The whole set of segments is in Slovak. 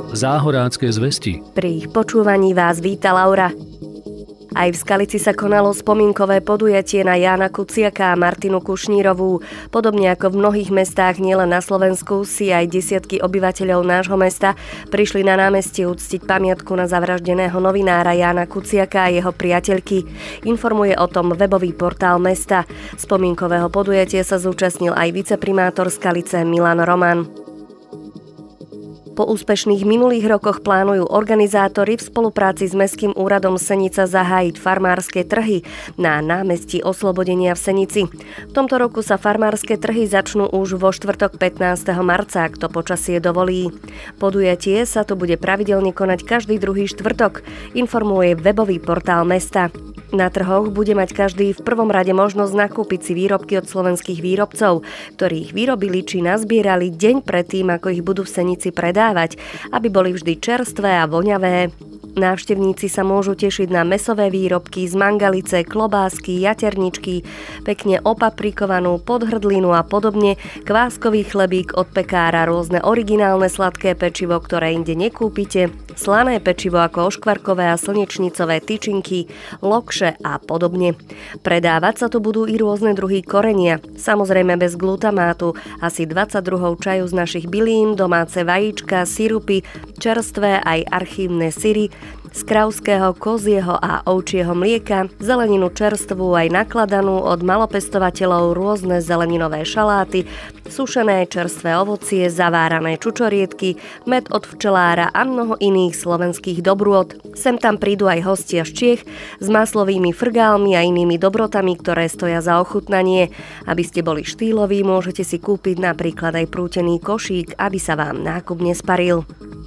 Záhorácké zvesti. Pri ich počúvaní vás víta Laura. Aj v Skalici sa konalo spomienkové podujatie na Jána Kuciaka a Martinu Kušnírovú. Podobne ako v mnohých mestách nielen na Slovensku si aj desiatky obyvateľov nášho mesta prišli na námestie uctiť pamiatku na zavraždeného novinára Jána Kuciaka a jeho priateľky. Informuje o tom webový portál mesta. Spomienkového podujatia sa zúčastnil aj viceprimátor Skalice Milan Roman. Po úspešných minulých rokoch plánujú organizátori v spolupráci s Mestským úradom Senica zahájiť farmárske trhy na námestí Oslobodenia v Senici. V tomto roku sa farmárske trhy začnú už vo štvrtok 15. marca, ak to počasie dovolí. Podujatie sa tu bude pravidelne konať každý druhý štvrtok, informuje webový portál mesta. Na trhoch bude mať každý v prvom rade možnosť nakúpiť si výrobky od slovenských výrobcov, ktorí ich vyrobili či nazbierali deň predtým, ako ich budú v Senici predávať, aby boli vždy čerstvé a voňavé. Návštevníci sa môžu tešiť na mäsové výrobky z mangalice, klobásky, jaterničky, pekne opaprikovanú podhrdlinu a podobne, kváskový chlebík od pekára, rôzne originálne sladké pečivo, ktoré inde nekúpite, slané pečivo ako oškvarkové a slnečnicové tyčinky, lokše a podobne. Predávať sa tu budú i rôzne druhy korenia, samozrejme bez glutamátu, asi 20 druhov čaju z našich bylín, domáce vajíčka, sirupy, čerstvé aj archívne syry, z kravského, kozieho a ovčieho mlieka, zeleninu čerstvú aj nakladanú od malopestovateľov, rôzne zeleninové šaláty, sušené čerstvé ovocie, zavárané čučoriedky, med od včelára a mnoho iných slovenských dobrôt. Sem tam prídu aj hostia z Čiech s maslovými frgálmi a inými dobrotami, ktoré stoja za ochutnanie. Aby ste boli štýloví, môžete si kúpiť napríklad aj prútený košík, aby sa vám nákup nesparil.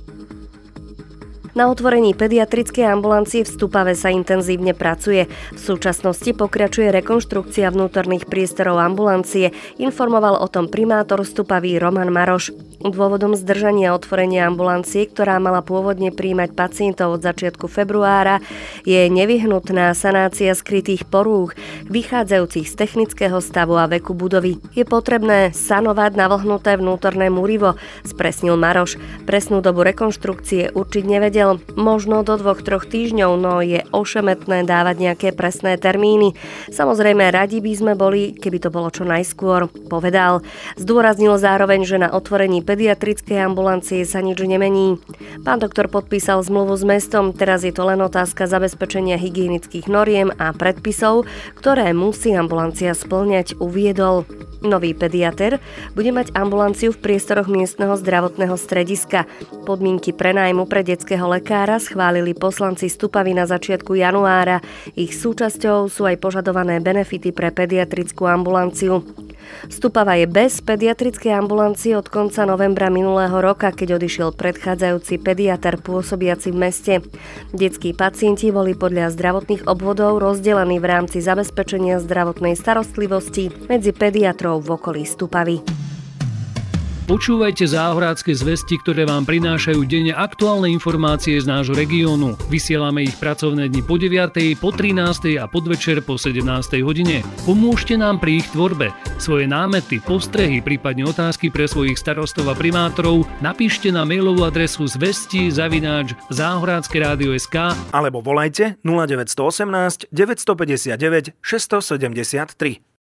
Na otvorení pediatrickej ambulancie v Stupave sa intenzívne pracuje. V súčasnosti pokračuje rekonštrukcia vnútorných priestorov ambulancie, informoval o tom primátor Stupavy Roman Maroš. Dôvodom zdržania otvorenia ambulancie, ktorá mala pôvodne prijímať pacientov od začiatku februára, je nevyhnutná sanácia skrytých porúch, vychádzajúcich z technického stavu a veku budovy. Je potrebné sanovať navlhnuté vnútorné múrivo, spresnil Maroš. Presnú dobu rekonštrukcie určiť nevedel. Možno do 2-3 týždňov, no je ošemetné dávať nejaké presné termíny. Samozrejme, radi by sme boli, keby to bolo čo najskôr, povedal. Zdôraznil zároveň, že na otvorení pediatrickej ambulancie sa nič nemení. Pán doktor podpísal zmluvu s mestom, teraz je to len otázka zabezpečenia hygienických noriem a predpisov, ktoré musí ambulancia spĺňať, uviedol. Nový pediater bude mať ambulanciu v priestoroch miestneho zdravotného strediska. Podmienky prenájmu pre detského lekára schválili poslanci Stupavy na začiatku januára. Ich súčasťou sú aj požadované benefity pre pediatrickú ambulanciu. Stupava je bez pediatrickej ambulancie od konca novembra minulého roka, keď odišiel predchádzajúci pediater pôsobiaci v meste. Detskí pacienti boli podľa zdravotných obvodov rozdelení v rámci zabezpečenia zdravotnej starostlivosti medzi pediatrov v okolí Stupavy. Počúvajte Záhorácké zvesti, ktoré vám prinášajú denne aktuálne informácie z nášho regiónu. Vysielame ich pracovné dni po 9., po 13. a podvečer po 17. hodine. Pomôžte nám pri ich tvorbe. Svoje námety, postrehy, prípadne otázky pre svojich starostov a primátorov napíšte na mailovú adresu zvesti@zahorackeradio.sk alebo volajte 0918 959 673.